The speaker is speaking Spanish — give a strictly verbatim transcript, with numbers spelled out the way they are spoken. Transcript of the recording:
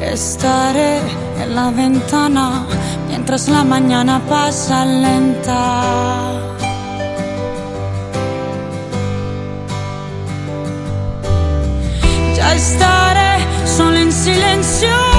Estaré en la ventana mientras la mañana pasa lenta. Ya estaré solo en silencio